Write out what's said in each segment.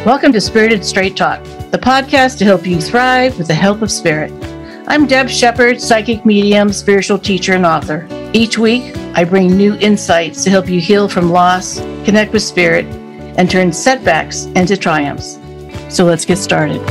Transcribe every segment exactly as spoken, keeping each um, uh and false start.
Welcome to Spirited Straight Talk, the podcast to help you thrive with the help of spirit. I'm Deb Shepard, psychic medium, spiritual teacher, and author. Each week, I bring new insights to help you heal from loss, connect with spirit, and turn setbacks into triumphs. So let's get started.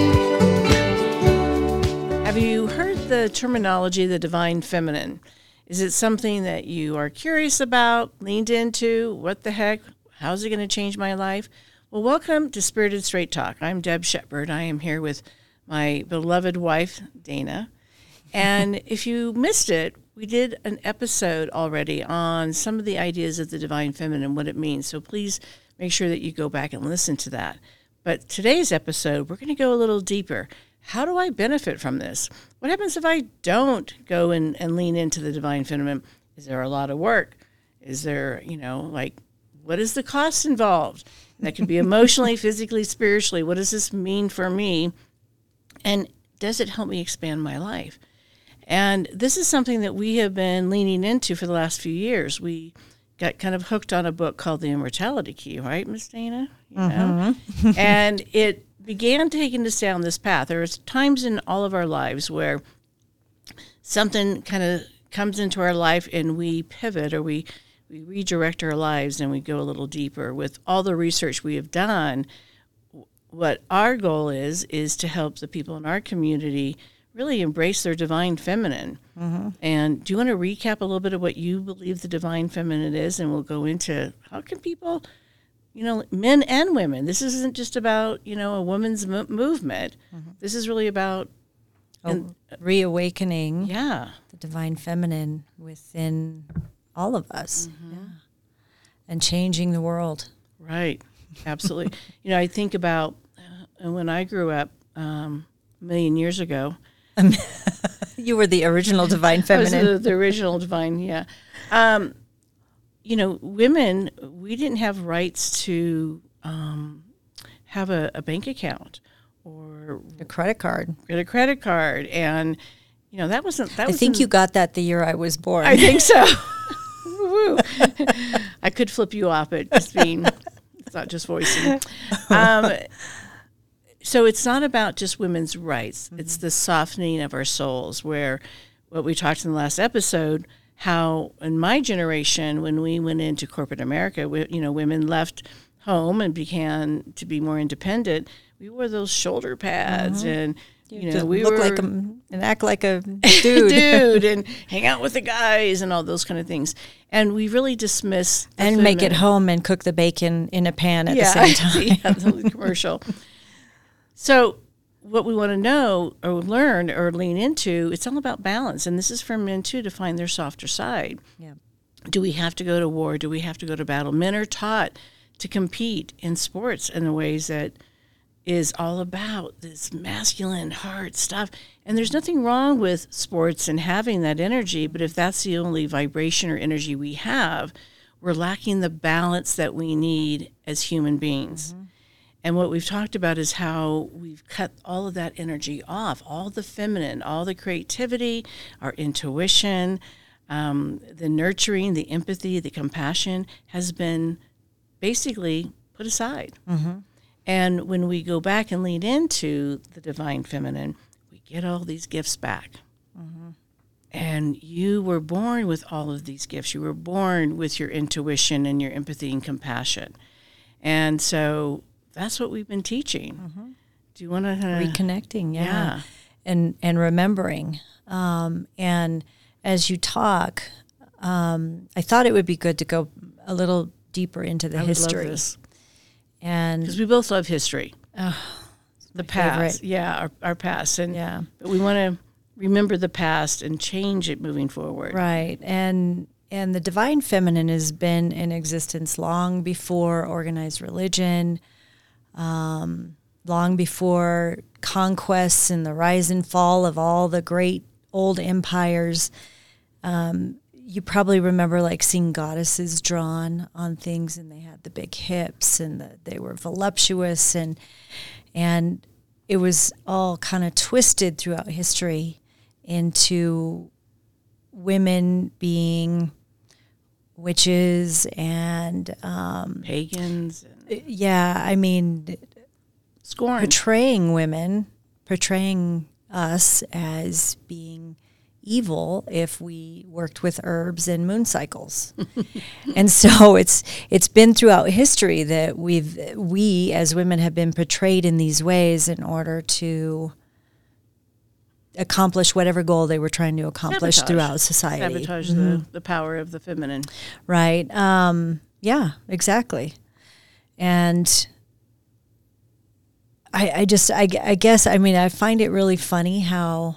Have you heard the terminology, the divine feminine? Is it something that you are curious about, leaned into? What the heck? How's it going to change my life? Well, welcome to Spirited Straight Talk. I'm Deb Shepard. I am here with my beloved wife, Dana. And if you missed it, we did an episode already on some of the ideas of the divine feminine, what it means. So please make sure that you go back and listen to that. But today's episode, we're going to go a little deeper. How do I benefit from this? What happens if I don't go and, and lean into the divine feminine? Is there a lot of work? Is there, you know, like, what is the cost involved? That could be emotionally, physically, spiritually. What does this mean for me? And does it help me expand my life? And this is something that we have been leaning into for the last few years. We got kind of hooked on a book called The Immortality Key, right, Miss Dana? You know? Mm-hmm. And it began taking us down this path. There are times in all of our lives where something kind of comes into our life and we pivot or we we redirect our lives and we go a little deeper. With all the research we have done, what our goal is, is to help the people in our community really embrace their divine feminine. Mm-hmm. And do you want to recap a little bit of what you believe the divine feminine is? And we'll go into how can people, you know, men and women, this isn't just about, you know, a woman's mo- movement. Mm-hmm. This is really about oh, and, reawakening yeah. the divine feminine within all of us, mm-hmm. yeah, and changing the world. Right, absolutely. You know, I think about uh, when I grew up um, a million years ago. You were the original divine feminine. I was the, the original divine, yeah. Um, you know, women, we didn't have rights to um, have a, a bank account or a credit card. Get a credit card, and you know that wasn't. That I was think you got that the year I was born. I think so. I could flip you off, but just being, it's not just voicing. Um, so it's not about just women's rights. Mm-hmm. It's the softening of our souls, where what we talked in the last episode, how in my generation, when we went into corporate America, we, you know, women left home and began to be more independent. We wore those shoulder pads mm-hmm. and You, you know, we look were like a, and act like a dude, dude, and hang out with the guys and all those kind of things. And we really dismiss and feminine. Make it home and cook the bacon in a pan at yeah, the same time. Yeah, the commercial. So, what we want to know or learn or lean into, it's all about balance. And this is for men too, to find their softer side. Yeah. Do we have to go to war? Do we have to go to battle? Men are taught to compete in sports in the ways that is all about this masculine, hard stuff. And there's nothing wrong with sports and having that energy, but if that's the only vibration or energy we have, we're lacking the balance that we need as human beings. Mm-hmm. And what we've talked about is how we've cut all of that energy off, all the feminine, all the creativity, our intuition, um, the nurturing, the empathy, the compassion has been basically put aside. Mm-hmm. And when we go back and lean into the divine feminine, we get all these gifts back. Mm-hmm. And you were born with all of these gifts. You were born with your intuition and your empathy and compassion. And so that's what we've been teaching. Mm-hmm. Do you want to... Uh, Reconnecting, yeah. yeah. And, and remembering. Um, and as you talk, um, I thought it would be good to go a little deeper into the I history. would love this. And because we both love history, oh, the past, favorite. yeah, our, our past, and yeah, but we want to remember the past and change it moving forward, right? And and the divine feminine has been in existence long before organized religion, um, long before conquests and the rise and fall of all the great old empires. Um, You probably remember like seeing goddesses drawn on things, and they had the big hips, and the, they were voluptuous, and and it was all kind of twisted throughout history into women being witches and um, pagans. And yeah, I mean, scorned, portraying women, portraying us as being evil if we worked with herbs and moon cycles. And so it's it's been throughout history that we've we as women have been portrayed in these ways in order to accomplish whatever goal they were trying to accomplish Sabotage. throughout society. Sabotage Mm-hmm. the, the power of the feminine. Right. Um, yeah, exactly. And I, I just, I, I guess, I mean, I find it really funny how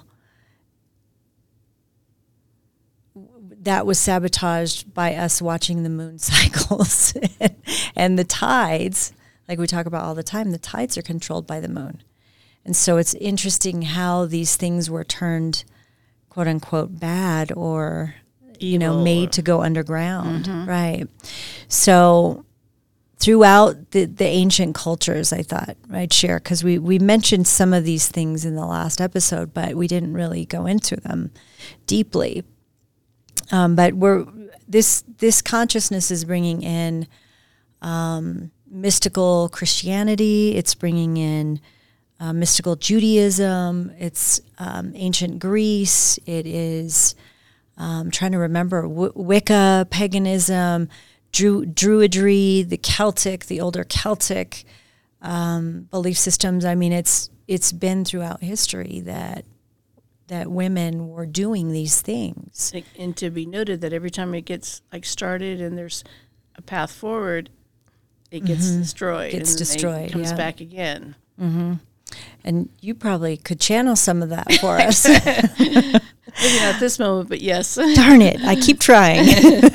that was sabotaged by us watching the moon cycles and the tides. Like we talk about all the time, the tides are controlled by the moon. And so it's interesting how these things were turned, quote unquote, bad or, you know, Evil made or- to go underground. Mm-hmm. Right. So throughout the, the ancient cultures, I thought I'd share, because we, we mentioned some of these things in the last episode, but we didn't really go into them deeply. Um, but we're this this consciousness is bringing in um, mystical Christianity. It's bringing in uh, mystical Judaism. It's um, ancient Greece. It is um, trying to remember w- Wicca, paganism, Dru- Druidry, the Celtic, the older Celtic um, belief systems. I mean, it's it's been throughout history that. that women were doing these things. And to be noted that every time it gets like started and there's a path forward, it gets mm-hmm. destroyed. Gets and destroyed. It comes yeah. back again. Mm-hmm. And you probably could channel some of that for us. Maybe not at this moment, but yes. Darn it! I keep trying.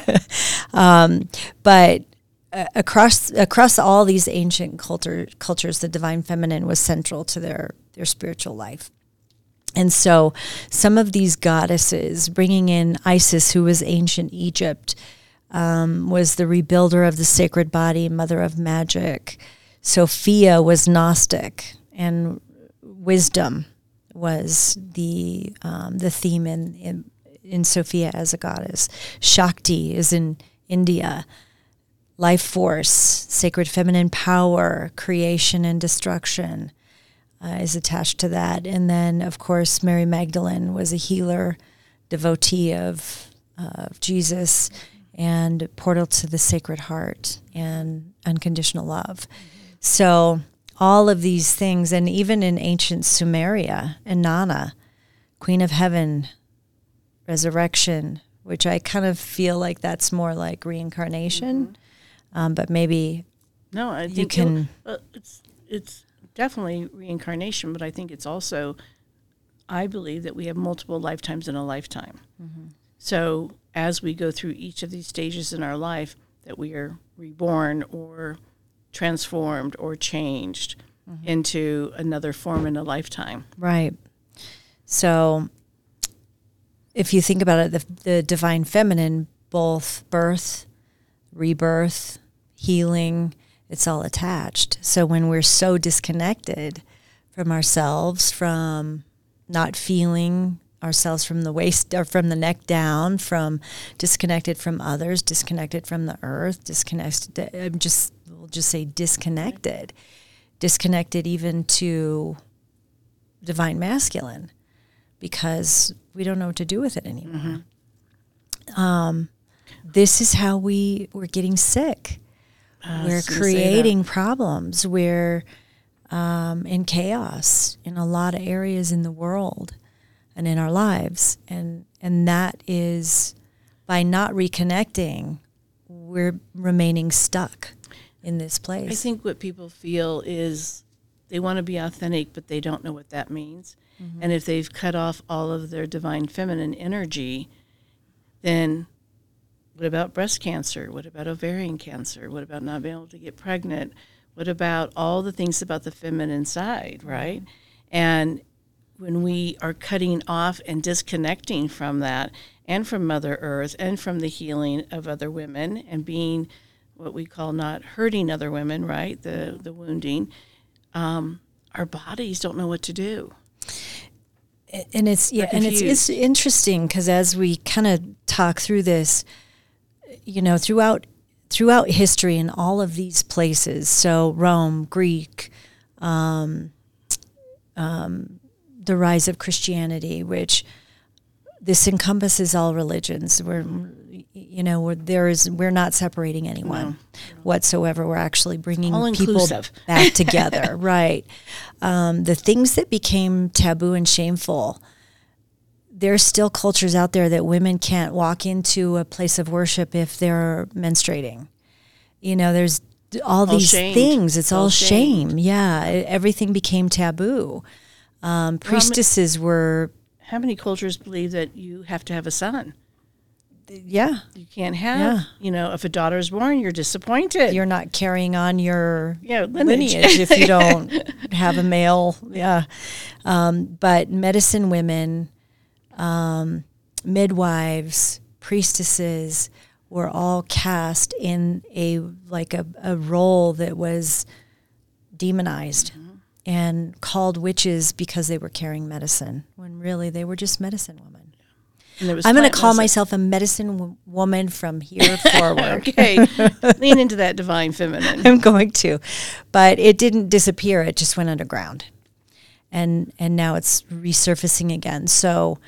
um, but uh, across across all these ancient culture, cultures, the divine feminine was central to their their spiritual life. And so some of these goddesses, bringing in Isis, who was ancient Egypt, um, was the rebuilder of the sacred body, mother of magic. Sophia was Gnostic, and wisdom was the um, the theme in, in in Sophia as a goddess. Shakti is in India. Life force, sacred feminine power, creation and destruction. Uh, is attached to that. And then, of course, Mary Magdalene was a healer, devotee of, uh, of Jesus, and portal to the Sacred Heart and unconditional love. Mm-hmm. So all of these things, and even in ancient Sumeria, Inanna, Queen of Heaven, resurrection, which I kind of feel like that's more like reincarnation, mm-hmm. um, but maybe no, I you think can... Uh, it's it's... definitely reincarnation, but I think it's also, I believe that we have multiple lifetimes in a lifetime. Mm-hmm. So as we go through each of these stages in our life, that we are reborn or transformed or changed mm-hmm. into another form in a lifetime. Right. So if you think about it, the, the divine feminine, both birth, rebirth, healing, it's all attached. So when we're so disconnected from ourselves, from not feeling ourselves from the waist or from the neck down, from disconnected from others, disconnected from the earth, disconnected, I'm just, we'll just say disconnected, disconnected even to divine masculine, because we don't know what to do with it anymore. Mm-hmm. Um, this is how we, we're getting sick. Uh, we're creating problems. We're um, in chaos in a lot of areas in the world and in our lives. And and that is, by not reconnecting, we're remaining stuck in this place. I think what people feel is they want to be authentic, but they don't know what that means. Mm-hmm. And if they've cut off all of their divine feminine energy, then... what about breast cancer? What about ovarian cancer? What about not being able to get pregnant? What about all the things about the feminine side, right? Mm-hmm. And when we are cutting off and disconnecting from that and from Mother Earth and from the healing of other women and being what we call not hurting other women, right, the, the wounding, um, our bodies don't know what to do. And it's, yeah, and it's, it's interesting because as we kind of talk through this, you know, throughout throughout history in all of these places, so Rome, Greek, um, um, the rise of Christianity, which this encompasses all religions. We're, you know, we're, there is, we're not separating anyone no. whatsoever. We're actually bringing people back together, right? Um, the things that became taboo and shameful, there's still cultures out there that women can't walk into a place of worship if they're menstruating. You know, there's all, all these shamed. things. It's all, all shame. Yeah, it, everything became taboo. Um, priestesses well, were... How many cultures believe that you have to have a son? Yeah. You can't have, yeah. you know, if a daughter is born, you're disappointed. You're not carrying on your yeah, lineage. lineage if you don't have a male. Yeah. Um, but medicine women, um, midwives, priestesses were all cast in a, like a, a role that was demonized. Mm-hmm. And called witches because they were carrying medicine, when really they were just medicine women. I'm going to call medicine. myself a medicine w- woman from here forward. Okay, lean into that divine feminine. I'm going to, but it didn't disappear; it just went underground, and and now it's resurfacing again. So,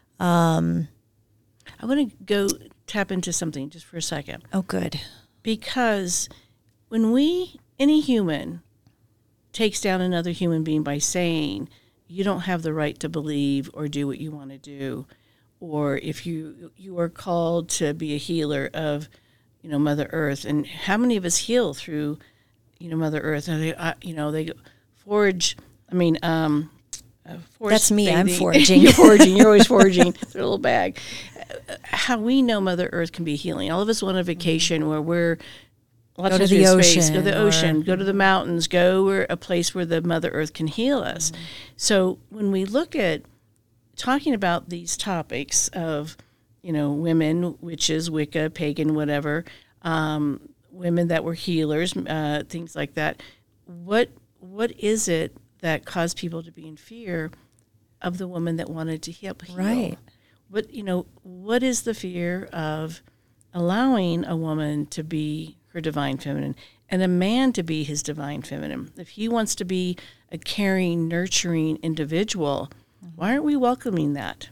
um, I want to go tap into something just for a second. Oh, good, because when we, any human, takes down another human being by saying you don't have the right to believe or do what you want to do, or if you you are called to be a healer of, you know, Mother Earth, and how many of us heal through, you know, Mother Earth? And they, uh, you know, they forge. I mean, um, uh, that's me. bathing. I'm foraging. You're foraging. You're always foraging. Their little bag. Uh, how we know Mother Earth can be healing. All of us want a vacation where we're Lots go to the ocean. Space, go to the ocean, go to the mountains, go where a place where the Mother Earth can heal us. Mm-hmm. So when we look at talking about these topics of, you know, women, witches, Wicca, pagan, whatever, um, women that were healers, uh, things like that, what what is it that caused people to be in fear of the woman that wanted to help heal? Right. What, you know, what is the fear of allowing a woman to be her divine feminine and a man to be his divine feminine? If he wants to be a caring, nurturing individual, mm-hmm. why aren't we welcoming that?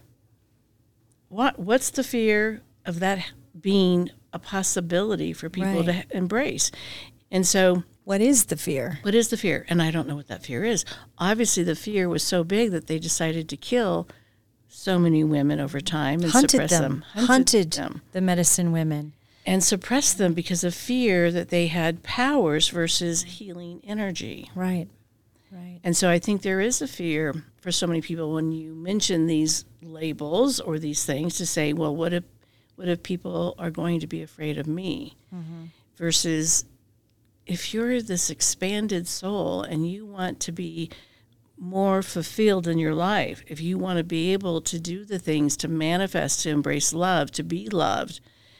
What What's the fear of that being a possibility for people right. to embrace? And so... What is the fear? What is the fear? And I don't know what that fear is. Obviously, the fear was so big that they decided to kill so many women over time and Hunted suppress them. them. Hunted, Hunted them. The medicine women. And suppress them because of fear that they had powers versus healing energy. Right, right. And so I think there is a fear for so many people when you mention these labels or these things to say, well, what if what if people are going to be afraid of me? Mm-hmm. Versus if you're this expanded soul and you want to be more fulfilled in your life, if you want to be able to do the things to manifest, to embrace love, to be loved,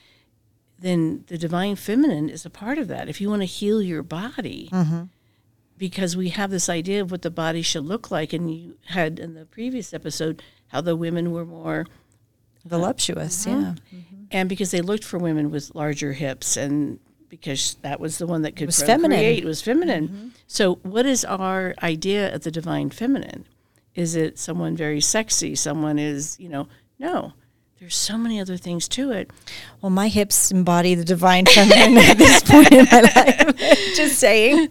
then the divine feminine is a part of that. If you want to heal your body, mm-hmm. because we have this idea of what the body should look like, and you had in the previous episode how the women were more voluptuous, uh, uh-huh. yeah. Mm-hmm. And because they looked for women with larger hips, and because that was the one that could it was procreate, feminine. It was feminine. Mm-hmm. So what is our idea of the divine feminine? Is it someone very sexy? Someone is, you know, no. There's so many other things to it. Well, my hips embody the divine feminine at this point in my life. Just saying.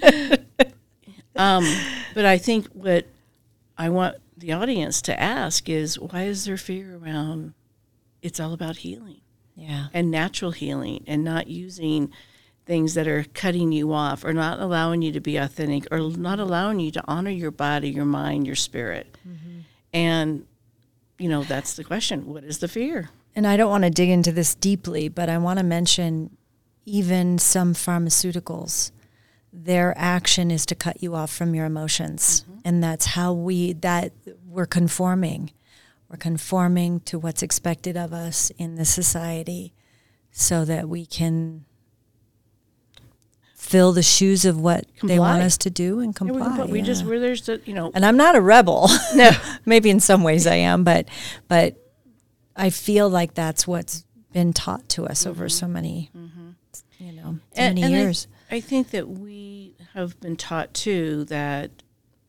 um, but I think what I want the audience to ask is, why is there fear around it's all about healing? Yeah. And natural healing, and not using things that are cutting you off or not allowing you to be authentic or not allowing you to honor your body, your mind, your spirit. Mm-hmm. And you know, that's the question. What is the fear? And I don't want to dig into this deeply, but I want to mention even some pharmaceuticals, their action is to cut you off from your emotions. Mm-hmm. And that's how we, that we're conforming. We're conforming to what's expected of us in this society so that we can fill the shoes of what comply. They want us to do and comply. Yeah, we, comply. we yeah. just, we're there's the, you know. And I'm not a rebel. No. Maybe in some ways I am, but but I feel like that's what's been taught to us mm-hmm. over so many, mm-hmm. you know, so and, many and years. I, I think that we have been taught, too, that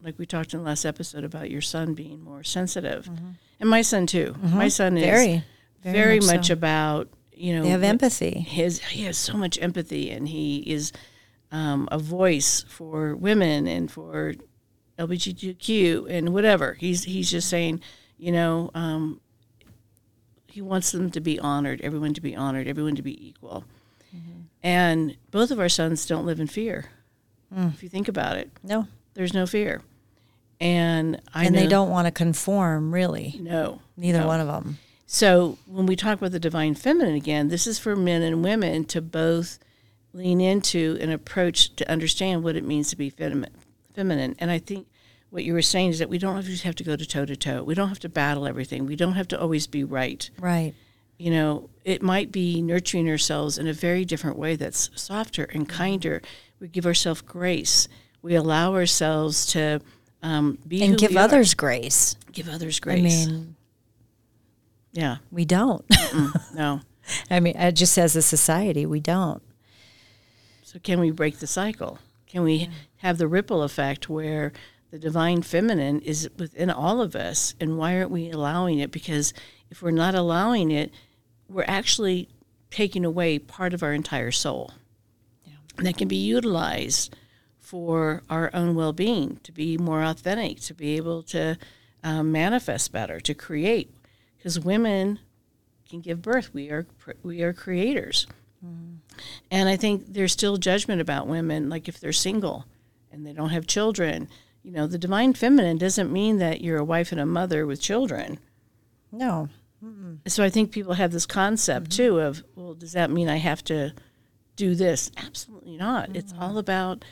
like we talked in the last episode about your son being more sensitive, mm-hmm. and my son too. Mm-hmm. My son is very, very, very much, much so. about, you know, they have empathy. His he has so much empathy, and he is um, a voice for women and for L G B T Q and whatever. He's he's just saying, you know, um, he wants them to be honored, everyone to be honored, everyone to be equal. Mm-hmm. And both of our sons don't live in fear. Mm. If you think about it, no, there's no fear. And I and know, they don't want to conform, really. No, neither no. one of them. So when we talk about the divine feminine again, this is for men and women to both lean into an approach to understand what it means to be femi- feminine. And I think what you were saying is that we don't have to have to go to toe to toe. We don't have to battle everything. We don't have to always be right. Right. You know, it might be nurturing ourselves in a very different way that's softer and kinder. We give ourselves grace. We allow ourselves to um, be and who give we others are. grace. Give others grace. I mean, yeah, we don't. No. I mean, uh, just as a society, we don't. So can we break the cycle? Can we yeah. have the ripple effect where the divine feminine is within all of us, and why aren't we allowing it? Because if we're not allowing it, we're actually taking away part of our entire soul. Yeah. And that can be utilized for our own well-being, to be more authentic, to be able to um, manifest better, to create. Because women can give birth. We are we are creators. Mm. And I think there's still judgment about women, like if they're single and they don't have children. You know, the divine feminine doesn't mean that you're a wife and a mother with children. No. Mm-mm. So I think people have this concept, mm-hmm. too, of, well, does that mean I have to do this? Absolutely not. Mm-hmm. It's all about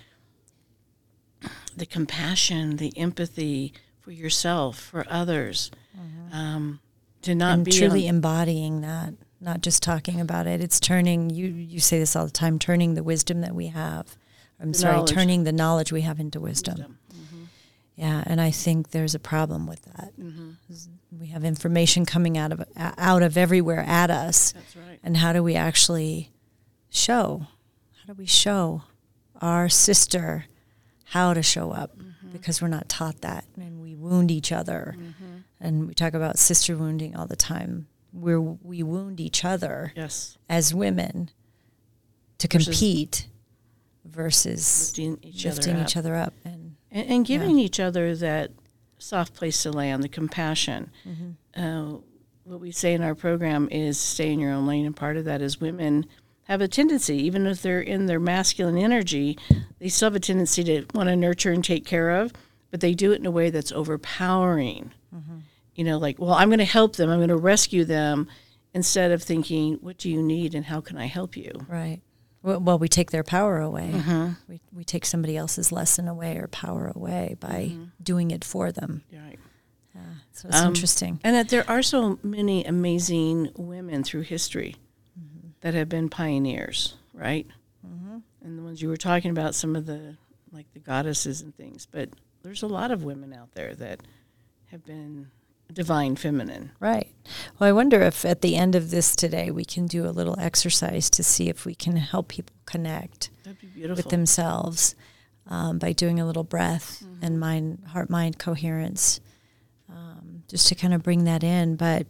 the compassion, the empathy for yourself, for others, mm-hmm. um, to not and be truly on, embodying that, not just talking about it. It's turning, you, you say this all the time, turning the wisdom that we have. I'm the sorry, knowledge. turning the knowledge we have into wisdom. wisdom. Mm-hmm. Yeah, and I think there's a problem with that. Mm-hmm. We have information coming out of out of everywhere at us. That's right. And how do we actually show? How do we show our sister how to show up? Mm-hmm. Because we're not taught that, and we wound each other. Mm-hmm. And we talk about sister wounding all the time. Where we wound each other yes. as women to versus compete versus lifting each, lifting other, each up. other up and and, and giving yeah. each other that soft place to land, the compassion. Mm-hmm. Uh, what we say in our program is stay in your own lane, and part of that is women have a tendency, even if they're in their masculine energy, they still have a tendency to want to nurture and take care of, but they do it in a way that's overpowering. Mm-hmm. You know, like, well, I'm going to help them, I'm going to rescue them, instead of thinking, what do you need and how can I help you? Right. Well, well we take their power away. Mm-hmm. We we take somebody else's lesson away or power away by mm-hmm. doing it for them. Right. Yeah. So it's um, interesting. And that there are so many amazing women through history mm-hmm. that have been pioneers, right? Mm-hmm. And the ones you were talking about, some of the, like the goddesses and things, but there's a lot of women out there that have been divine feminine. Right. Well, I wonder if at the end of this today we can do a little exercise to see if we can help people connect That'd be beautiful. with themselves um, by doing a little breath mm-hmm. and mind, heart-mind coherence, um, just to kind of bring that in. But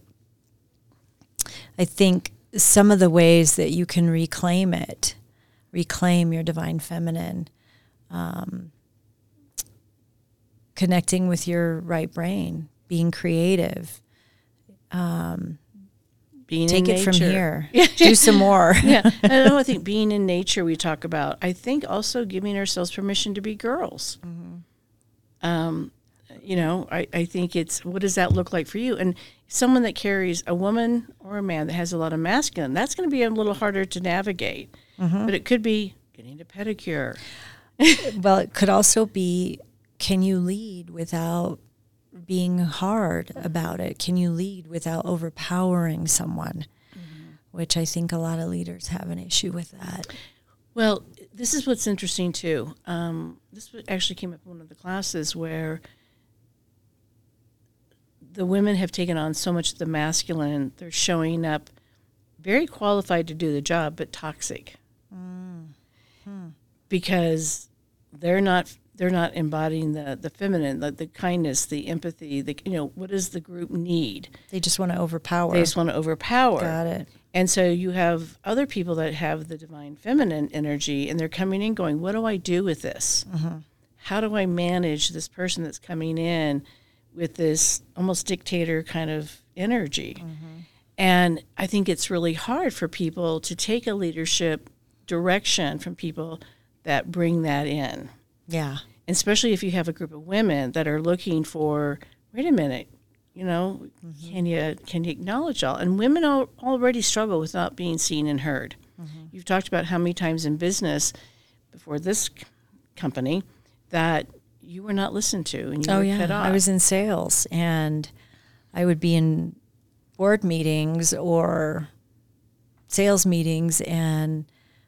I think some of the ways that you can reclaim it, reclaim your divine feminine, um, connecting with your right brain, being creative, um, being take in it nature. from here, do some more. Yeah, I know. I think being in nature we talk about. I think also giving ourselves permission to be girls. Mm-hmm. Um, you know, I, I think it's, what does that look like for you? And someone that carries a woman or a man that has a lot of masculine, that's going to be a little harder to navigate. Mm-hmm. But it could be getting a pedicure. Well, it could also be, can you lead without being hard about it? Can you lead without overpowering someone? Mm-hmm. Which I think a lot of leaders have an issue with that. Well, this is what's interesting too. Um, this actually came up in one of the classes where the women have taken on so much of the masculine. They're showing up very qualified to do the job, but toxic. Mm. Hmm. Because they're not they're not embodying the, the feminine, the, the kindness, the empathy, the, you know, what does the group need? They just want to overpower. They just want to overpower. Got it. And so you have other people that have the divine feminine energy, and they're coming in going, what do I do with this? Mm-hmm. How do I manage this person that's coming in with this almost dictator kind of energy? Mm-hmm. And I think it's really hard for people to take a leadership direction from people that bring that in. Yeah. And especially if you have a group of women that are looking for, wait a minute, you know, mm-hmm. can you can you acknowledge all? And women al- already struggle with not being seen and heard. Mm-hmm. You've talked about how many times in business before this c- company that you were not listened to and you oh, were yeah. cut off. I was in sales, and I would be in board meetings or sales meetings, and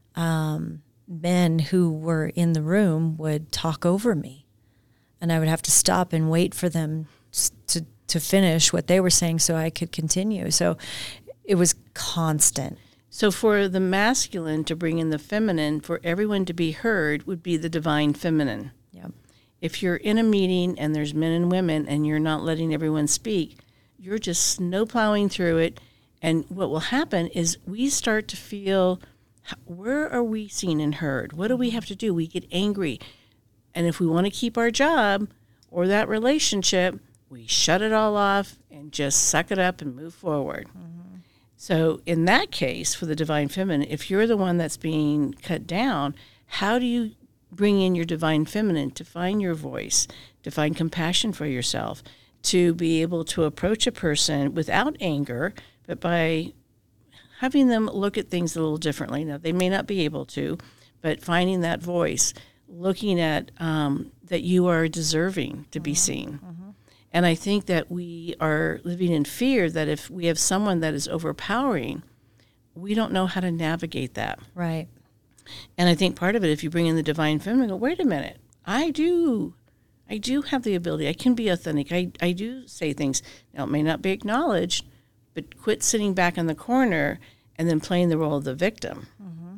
um, men who were in the room would talk over me, and I would have to stop and wait for them to to finish what they were saying so I could continue. So it was constant. So for the masculine to bring in the feminine, for everyone to be heard, would be the divine feminine. Yep. If you're in a meeting and there's men and women and you're not letting everyone speak, you're just snow plowing through it. And what will happen is we start to feel, where are we seen and heard? What do we have to do? We get angry. And if we want to keep our job or that relationship, we shut it all off and just suck it up and move forward. Mm-hmm. So in that case, for the divine feminine, if you're the one that's being cut down, how do you bring in your divine feminine to find your voice, to find compassion for yourself, to be able to approach a person without anger, but by having them look at things a little differently? Now, they may not be able to, but finding that voice, looking at um, that you are deserving to be seen. Mm-hmm. And I think that we are living in fear that if we have someone that is overpowering, we don't know how to navigate that. Right. And I think part of it, if you bring in the divine feminine, go, wait a minute, I do, I do have the ability. I can be authentic. I, I do say things. Now, it may not be acknowledged, but quit sitting back in the corner and then playing the role of the victim. Mm-hmm.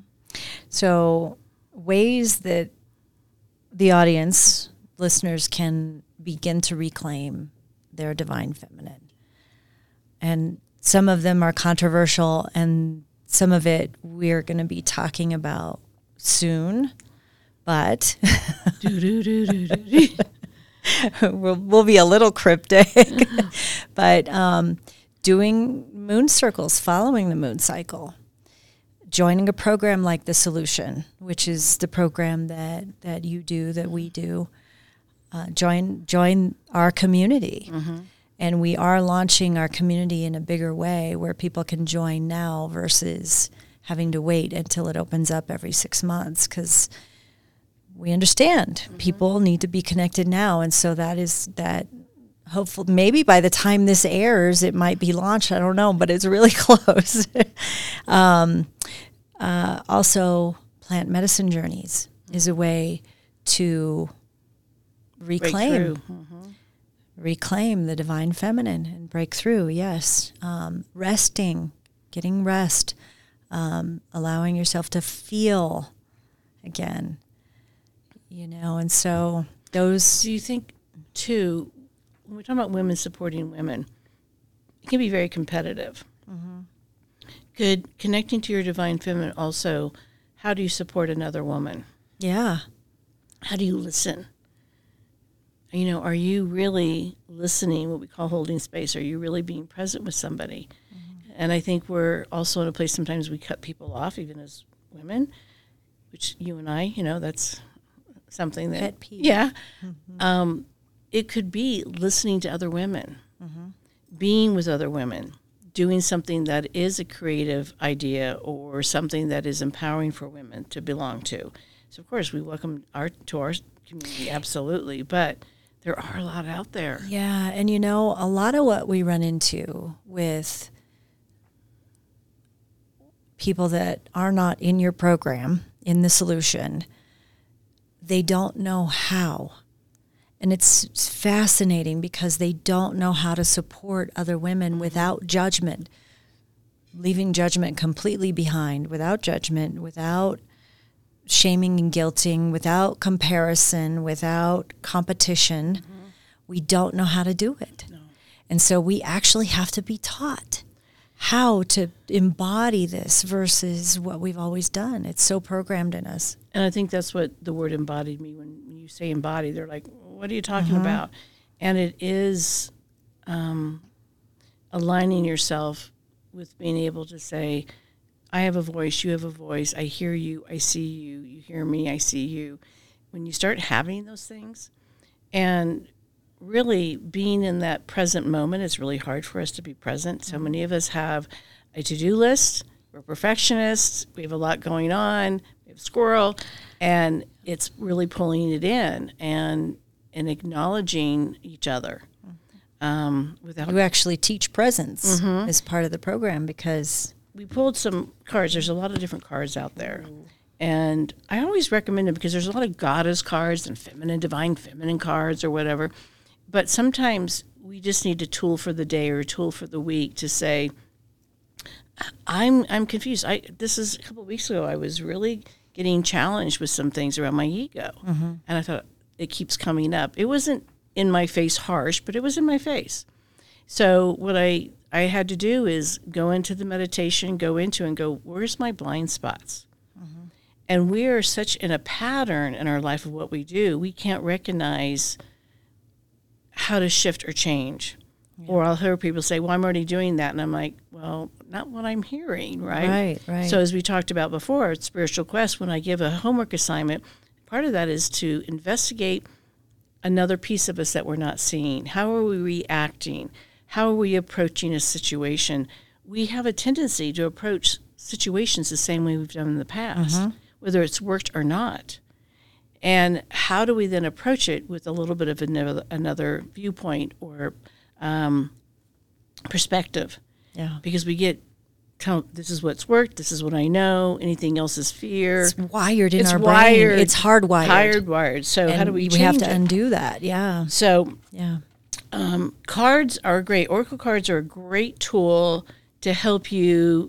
So ways that the audience, listeners, can begin to reclaim their divine feminine. And some of them are controversial, and some of it we're going to be talking about soon, but we'll, we'll be a little cryptic. But um, doing moon circles, following the moon cycle, joining a program like The Solution, which is the program that, that you do, that we do. Uh, join join our community. Mm-hmm. And we are launching our community in a bigger way where people can join now versus having to wait until it opens up every six months because we understand mm-hmm. people need to be connected now. And so that is that hopefully maybe by the time this airs, it might be launched. I don't know, but it's really close. um, uh, also, Plant Medicine Journeys is a way to reclaim mm-hmm. reclaim the divine feminine and break through. Yes. Um, resting, getting rest, um, allowing yourself to feel again, you know, and so those. Do you think, too, when we're talking about women supporting women, it can be very competitive. Mm-hmm. Could connecting to your divine feminine also, how do you support another woman? Yeah. How do you listen? You know, are you really listening, what we call holding space? Are you really being present with somebody? Mm-hmm. And I think we're also in a place sometimes we cut people off, even as women, which you and I, you know, that's something that, pet peeve. Yeah. Mm-hmm. Um, it could be listening to other women, mm-hmm. being with other women, doing something that is a creative idea or something that is empowering for women to belong to. So, of course, we welcome our to our community, absolutely, but there are a lot out there. Yeah, and you know, a lot of what we run into with people that are not in your program, in The Solution, they don't know how. And it's fascinating because they don't know how to support other women without judgment, leaving judgment completely behind, without judgment, without shaming and guilting, without comparison, without competition, mm-hmm. we don't know how to do it. No. And so we actually have to be taught how to embody this versus what we've always done. It's so programmed in us. And I think that's what the word embodied me. When you say embody, they're like, what are you talking mm-hmm. about? And it is um, aligning yourself with being able to say, I have a voice, you have a voice, I hear you, I see you, you hear me, I see you. When you start having those things, and really being in that present moment, it's really hard for us to be present. So many of us have a to-do list, we're perfectionists, we have a lot going on, we have a squirrel, and it's really pulling it in and and acknowledging each other. Um, without you actually teach presence mm-hmm. as part of the program, because we pulled some cards. There's a lot of different cards out there. And I always recommend them because there's a lot of goddess cards and feminine, divine feminine cards or whatever. But sometimes we just need a tool for the day or a tool for the week to say, I'm I'm confused. I This is a couple of weeks ago, I was really getting challenged with some things around my ego. Mm-hmm. And I thought, it keeps coming up. It wasn't in my face harsh, but it was in my face. So what I, I had to do is go into the meditation, go into and go, where's my blind spots? Mm-hmm. And we are such in a pattern in our life of what we do, we can't recognize how to shift or change. Yeah. Or I'll hear people say, well, I'm already doing that. And I'm like, well, not what I'm hearing, right? Right, right. So as we talked about before, at Spiritual Quest, when I give a homework assignment, part of that is to investigate another piece of us that we're not seeing. How are we reacting? How are we approaching a situation? We have a tendency to approach situations the same way we've done in the past, mm-hmm. whether it's worked or not. And how do we then approach it with a little bit of another, another viewpoint or um, perspective? Yeah. Because we get, this is what's worked, this is what I know, anything else is fear. It's wired in it's our wired, brain. It's hardwired. Hardwired. So and how do we change We have to it? undo that, yeah. So yeah, um, cards are great. Oracle cards are a great tool to help you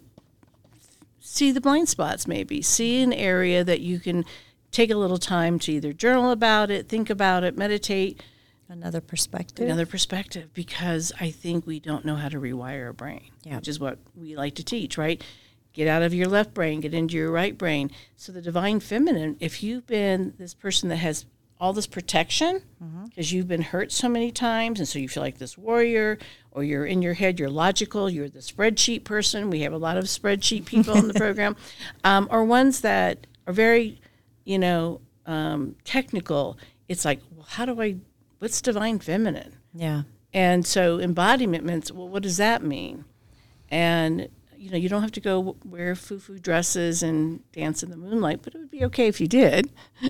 see the blind spots maybe, see an area that you can take a little time to either journal about it, think about it, meditate. Another perspective. Another perspective, because I think we don't know how to rewire our brain, yeah. which is what we like to teach, right? Get out of your left brain, get into your right brain. So the divine feminine, if you've been this person that has all this protection because mm-hmm. you've been hurt so many times, and so you feel like this warrior, or you're in your head, you're logical, you're the spreadsheet person. We have a lot of spreadsheet people in the program, um, or ones that are very, you know, um, technical. It's like, well, how do I... What's divine feminine? Yeah. And so embodiment means, well, what does that mean? And, you know, you don't have to go wear foo-foo dresses and dance in the moonlight, but it would be okay if you did.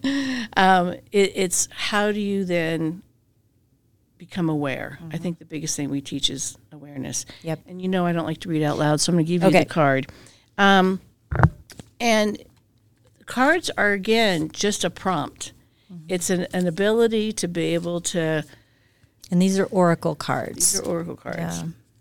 um, it, it's how do you then become aware? Mm-hmm. I think the biggest thing we teach is awareness. Yep. And you know I don't like to read out loud, so I'm going to give you okay. the card. Um, and cards are, again, just a prompt. It's an, an ability to be able to... And these are oracle cards. These are oracle cards. Yeah.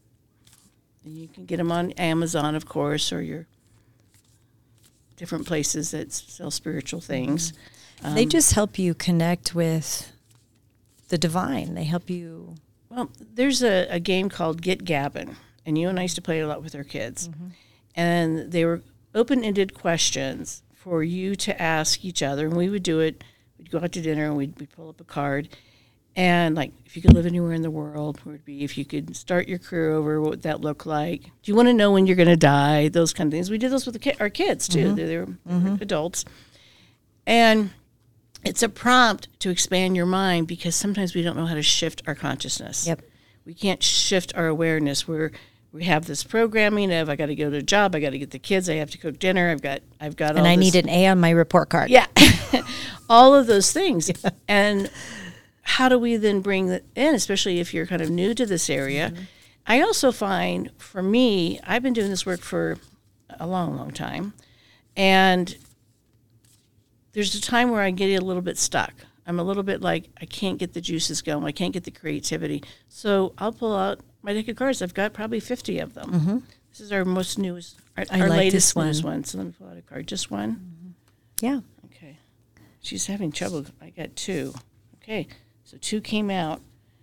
You can get them on Amazon, of course, or your different places that sell spiritual things. Mm-hmm. Um, they just help you connect with the divine. They help you... Well, there's a, a game called Get Gabbin', and you and I used to play a lot with our kids. Mm-hmm. And they were open-ended questions for you to ask each other, and we would do it... We'd go out to dinner and we'd, we'd pull up a card. And, like, if you could live anywhere in the world, where would be? If you could start your career over, what would that look like? Do you want to know when you're going to die? Those kind of things. We did those with the ki- our kids, too. Mm-hmm. They, they, were, they mm-hmm. were adults. And it's a prompt to expand your mind, because sometimes we don't know how to shift our consciousness. Yep. We can't shift our awareness. We're... We have this programming of I got to go to a job, I got to get the kids, I have to cook dinner, I've got I've got all and I this. need an A on my report card. Yeah, all of those things. Yeah. And how do we then bring that in, especially if you're kind of new to this area? Mm-hmm. I also find, for me, I've been doing this work for a long, long time, and there's a time where I get a little bit stuck. I'm a little bit like, I can't get the juices going, I can't get the creativity. So I'll pull out my deck of cards. I've got probably fifty of them. Mm-hmm. This is our most newest, our, I our like latest this one. newest one. So let me pull out a card. Just one? Mm-hmm. Yeah. Okay. she's having trouble. I got two. Okay, so two came out.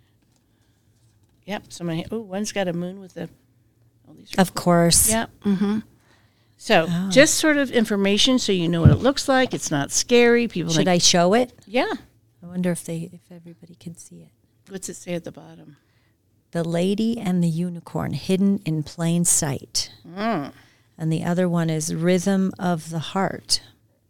Yep. Somebody. Oh, one's got a moon with a. Oh, these are Of course. Yep. Mm-hmm. So Oh. just sort of information so you know what it looks like. It's not scary. People Should think, I show it? yeah. I wonder if they if everybody can see it. What's it say at the bottom? The Lady and the Unicorn, hidden in plain sight. Mm. And the other one is Rhythm of the Heart.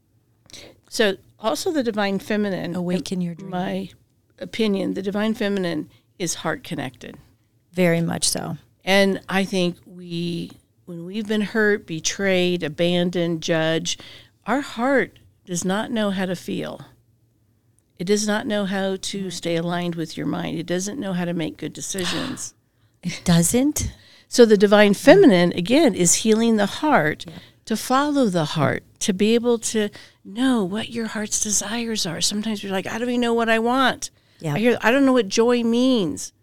So also the divine feminine. Awaken in your dream. My opinion, the divine feminine is heart connected. Very much so. And I think we, when we've been hurt, betrayed, abandoned, judged, our heart does not know how to feel. It does not know how to stay aligned with your mind. It doesn't know how to make good decisions. It doesn't? So the divine feminine, again, is healing the heart, yeah. to follow the heart, to be able to know what your heart's desires are. Sometimes you're like, I don't even know what I want. Yeah. I hear, I don't know what joy means.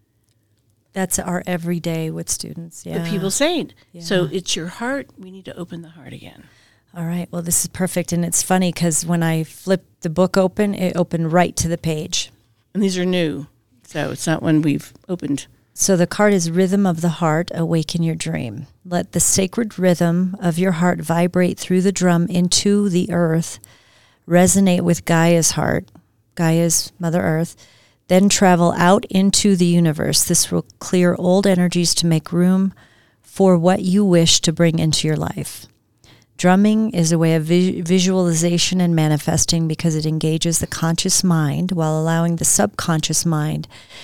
That's our everyday with students. Yeah. The people saying. Yeah. So it's your heart. We need to open the heart again. All right. Well, this is perfect. And it's funny because when I flipped the book open, it opened right to the page. And these are new. So it's not one we've opened. So the card is Rhythm of the Heart, Awaken Your Dream. Let the sacred rhythm of your heart vibrate through the drum into the earth, resonate with Gaia's heart, Gaia's Mother Earth, then travel out into the universe. This will clear old energies to make room for what you wish to bring into your life. Drumming is a way of vi- visualization and manifesting because it engages the conscious mind while allowing the subconscious mind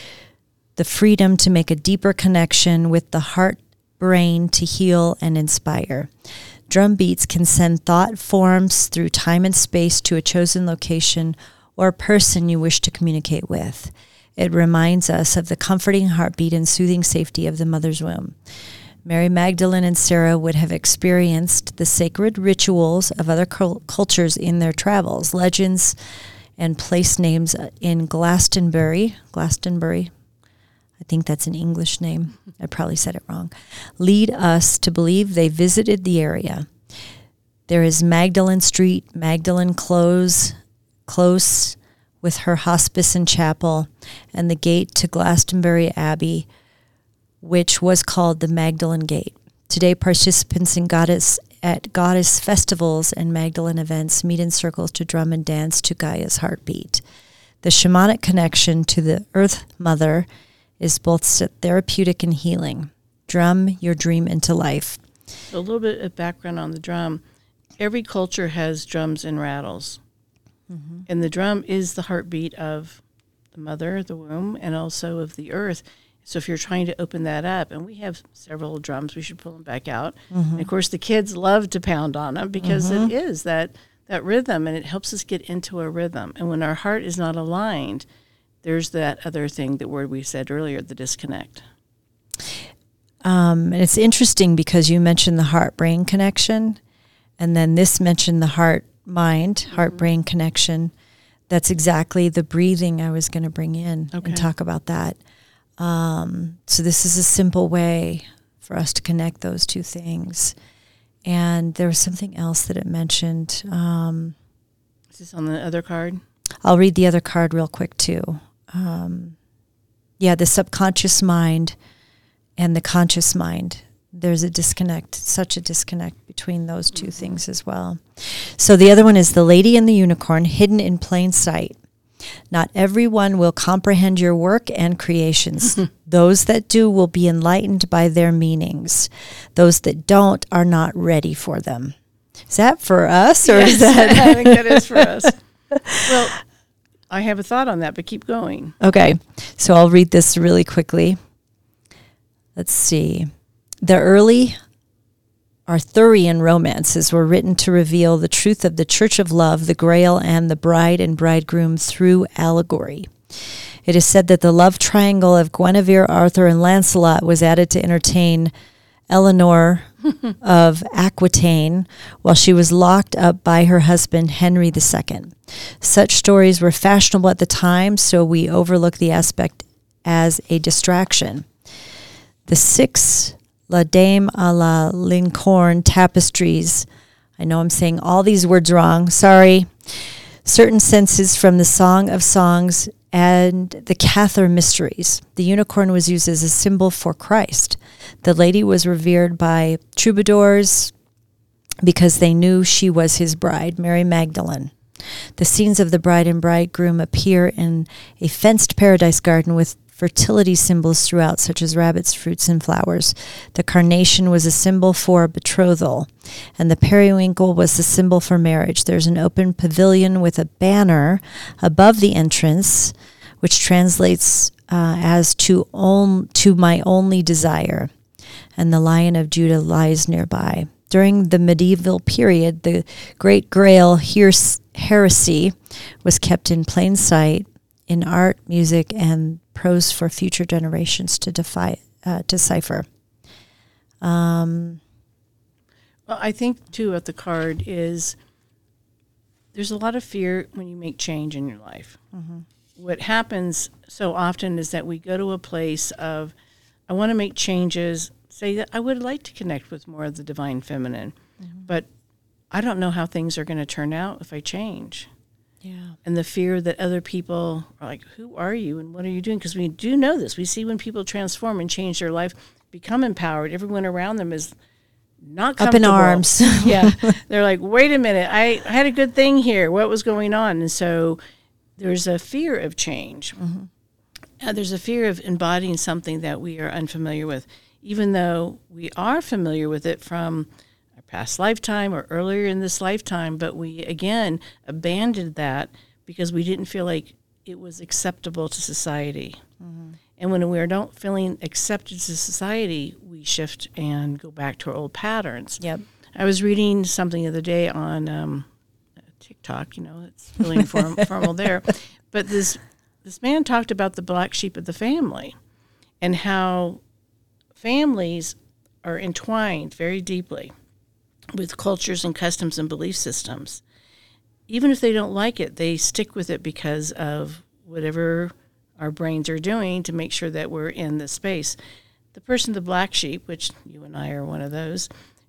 the freedom to make a deeper connection with the heart brain to heal and inspire. Drum beats can send thought forms through time and space to a chosen location or a person you wish to communicate with. It reminds us of the comforting heartbeat and soothing safety of the mother's womb. Mary Magdalene and Sarah would have experienced the sacred rituals of other cul- cultures in their travels. Legends and place names in Glastonbury, Glastonbury, I think that's an English name. I probably said it wrong. Lead us to believe they visited the area. There is Magdalen Street, Magdalen Close, close with her hospice and chapel, and the gate to Glastonbury Abbey, which was called the Magdalen Gate. Today, participants in goddess at goddess festivals and Magdalen events meet in circles to drum and dance to Gaia's heartbeat. The shamanic connection to the Earth Mother is both therapeutic and healing. Drum your dream into life. So a little bit of background on the drum. Every culture has drums and rattles. Mm-hmm. And the drum is the heartbeat of the mother, the womb, and also of the earth. So if you're trying to open that up, and we have several drums, we should pull them back out. Mm-hmm. And of course, the kids love to pound on them because mm-hmm. it is that, that rhythm, and it helps us get into a rhythm. And when our heart is not aligned, there's that other thing, the word we said earlier, the disconnect. Um, and it's interesting because you mentioned the heart-brain connection, and then this mentioned the heart-mind, mm-hmm. heart-brain connection. That's exactly the breathing I was going to bring in okay. and talk about that. Um, so this is a simple way for us to connect those two things. And there was something else that it mentioned. Um, is this on the other card? I'll read the other card real quick too. Um, yeah, the subconscious mind and the conscious mind. There's a disconnect, such a disconnect between those two mm-hmm. things as well. So the other one is the Lady and the Unicorn, hidden in plain sight. Not everyone will comprehend your work and creations. Those that do will be enlightened by their meanings. Those that don't are not ready for them. Is that for us, or yes, is that? I think that is for us. Well, I have a thought on that, but keep going. Okay, so I'll read this really quickly. Let's see. The early Arthurian romances were written to reveal the truth of the Church of Love, the Grail, and the bride and bridegroom through allegory. It is said that the love triangle of Guinevere, Arthur, and Lancelot was added to entertain Eleanor of Aquitaine while she was locked up by her husband, Henry the Second. Such stories were fashionable at the time, so we overlook the aspect as a distraction. The six La Dame à la Lincorne tapestries. I know I'm saying all these words wrong. Sorry. certain senses from the Song of Songs and the Cathar Mysteries. The unicorn was used as a symbol for Christ. The lady was revered by troubadours because they knew she was his bride, Mary Magdalene. The scenes of the bride and bridegroom appear in a fenced paradise garden with fertility symbols throughout, such as rabbits, fruits, and flowers. The carnation was a symbol for betrothal, and the periwinkle was the symbol for marriage. There's an open pavilion with a banner above the entrance, which translates uh, as to, on, to my only desire, and the Lion of Judah lies nearby. During the medieval period, the Great Grail heresy was kept in plain sight in art, music, and prose for future generations to defy, uh, decipher. Um, well, I think, too, at the card is there's a lot of fear when you make change in your life. Mm-hmm. What happens so often is that we go to a place of, I want to make changes, say that I would like to connect with more of the divine feminine, mm-hmm. but I don't know how things are going to turn out if I change. Yeah. And the fear that other people are like, who are you and what are you doing? Because we do know this. We see when people transform and change their life, become empowered, everyone around them is not comfortable. Up in arms. Yeah. They're like, wait a minute, I had a good thing here. What was going on? And so there's a fear of change. Mm-hmm. Uh, there's a fear of embodying something that we are unfamiliar with, even though we are familiar with it from our past lifetime or earlier in this lifetime, but we, again, abandoned that because we didn't feel like it was acceptable to society. Mm-hmm. And when we are not feeling accepted to society, we shift and go back to our old patterns. Yep. I was reading something the other day on um, TikTok, you know, it's really inform- formal there, but this this man talked about the black sheep of the family and how families are entwined very deeply with cultures and customs and belief systems. Even if they don't like it, they stick with it because of whatever our brains are doing to make sure that we're in this space. The person, the black sheep, which you and I are one of those,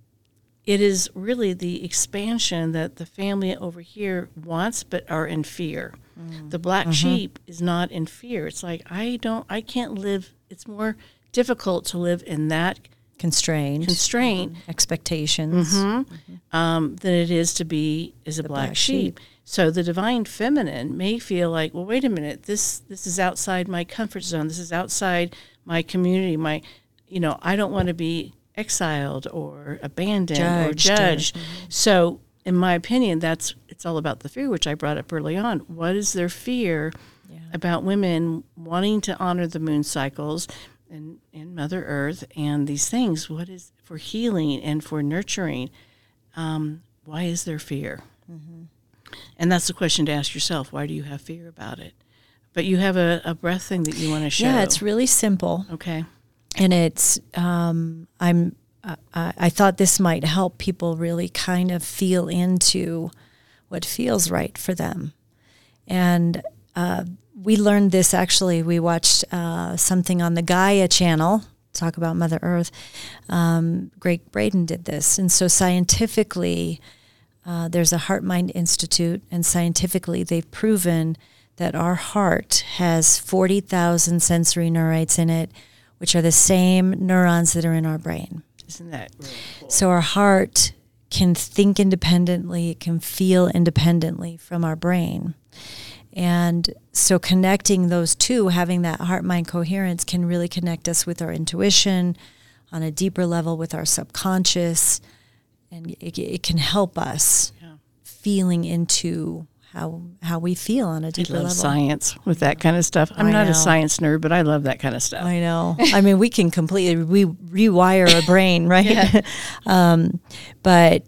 it is really the expansion that the family over here wants but are in fear. Mm. The black mm-hmm. sheep is not in fear. It's like, I don't, I can't live, it's more difficult to live in that constraint, constraint. Mm-hmm. expectations mm-hmm. Mm-hmm. Um, than it is to be as a the black, black sheep. sheep. So the divine feminine may feel like, well, wait a minute, this this is outside my comfort zone. This is outside my community. My, you know, I don't want to be exiled or abandoned judged or judged. Or, mm-hmm. So in my opinion, that's it's all about the fear, which I brought up early on. What is their fear yeah. about women wanting to honor the moon cycles and, and Mother Earth and these things? What is for healing and for nurturing? Um, why is there fear? Mm-hmm. And that's the question to ask yourself. Why do you have fear about it? But you have a, a breath thing that you want to show. Yeah, it's really simple. Okay. And it's, um, I'm, uh, I thought this might help people really kind of feel into what feels right for them. And uh, we learned this actually. We watched uh, something on the Gaia channel, talk about Mother Earth. Um, Greg Braden did this. And so scientifically, uh, there's a Heart Mind Institute, and scientifically they've proven that our heart has forty thousand sensory neurites in it, which are the same neurons that are in our brain. Isn't that really cool? So our heart can think independently, it can feel independently from our brain. And so connecting those two, having that heart-mind coherence, can really connect us with our intuition on a deeper level, with our subconscious, and it, it can help us yeah. feeling into how how we feel on a deeper level. I love level. Science with that kind of stuff. I'm I not know. a science nerd, but I love that kind of stuff. I know. I mean, we can completely re- rewire our brain, right? Yeah. um, but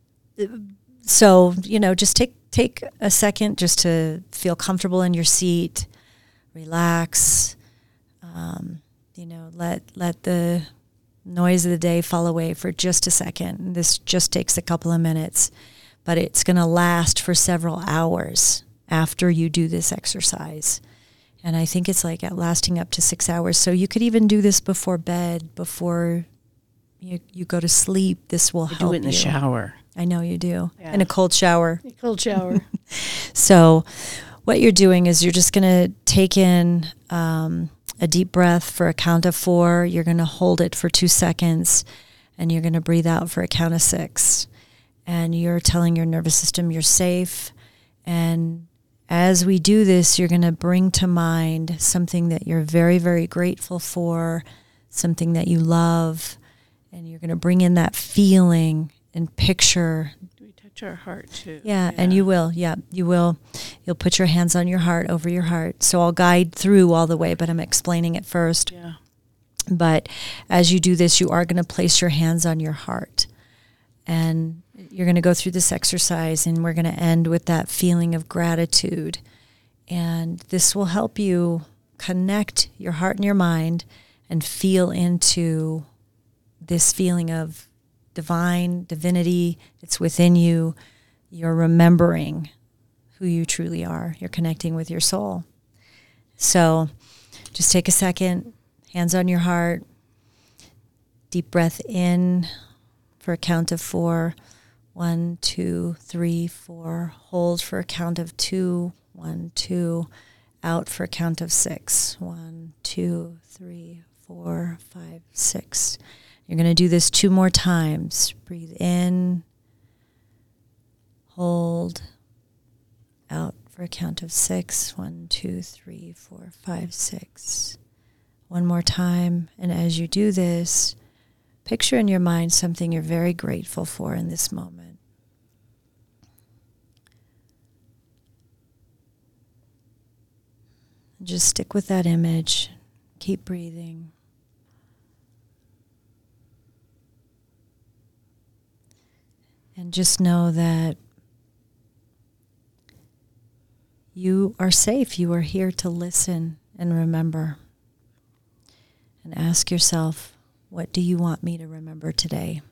so, you know, just take take a second just to feel comfortable in your seat, relax, um, you know, let let the noise of the day fall away for just a second. This just takes a couple of minutes, but it's going to last for several hours after you do this exercise. And I think it's like lasting up to six hours. So you could even do this before bed, before you you go to sleep. This will I help do it in the you. shower. I know you do. Yeah. In a cold shower. A cold shower. So what you're doing is you're just going to take in um, a deep breath for a count of four. You're going to hold it for two seconds, and you're going to breathe out for a count of six. And you're telling your nervous system you're safe. And as we do this, you're going to bring to mind something that you're very, very grateful for, something that you love, and you're going to bring in that feeling and picture. Do we touch our heart too? Yeah, yeah, and you will. Yeah, you will. You'll put your hands on your heart, over your heart. So I'll guide through all the way, but I'm explaining it first. Yeah. But as you do this, you are going to place your hands on your heart. And you're going to go through this exercise, and we're going to end with that feeling of gratitude. And this will help you connect your heart and your mind and feel into this feeling of divine, divinity. It's within you. You're remembering who you truly are. You're connecting with your soul. So just take a second, hands on your heart, deep breath in for a count of four. One, two, three, four. Hold for a count of two. One, two. Out for a count of six. One, two, three, four, five, six. You're going to do this two more times. Breathe in. Hold. Out for a count of six. One, two, three, four, five, six. One more time. And as you do this, picture in your mind something you're very grateful for in this moment. Just stick with that image. Keep breathing. And just know that you are safe. You are here to listen and remember. And ask yourself, what do you want me to remember today?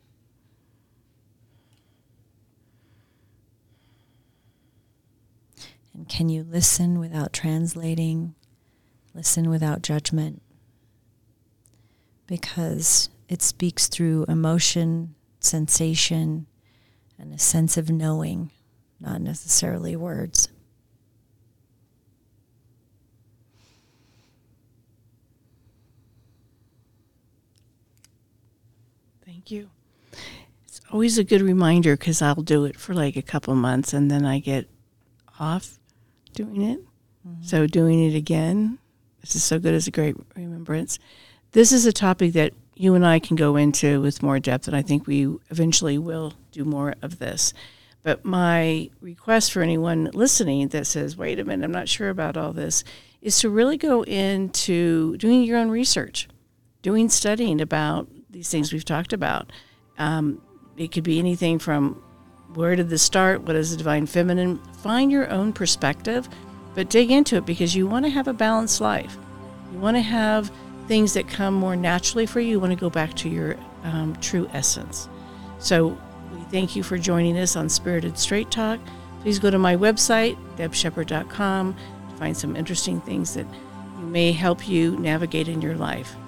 And can you listen without translating? Listen without judgment? Because it speaks through emotion, sensation, and a sense of knowing, not necessarily words. Thank you. It's always a good reminder because I'll do it for like a couple months and then I get off doing it. Mm-hmm. So doing it again, this is so good as a great remembrance. This is a topic that you and I can go into with more depth, and I think we eventually will do more of this. But my request for anyone listening that says, wait a minute, I'm not sure about all this, is to really go into doing your own research, doing studying about these things we've talked about. Um, it could be anything from where did this start, what is the divine feminine, find your own perspective, but dig into it because you want to have a balanced life. You want to have things that come more naturally for you. You want to go back to your um, true essence. So we thank you for joining us on Spirited Straight Talk. Please go to my website, deb shepherd dot com, to find some interesting things that may help you navigate in your life.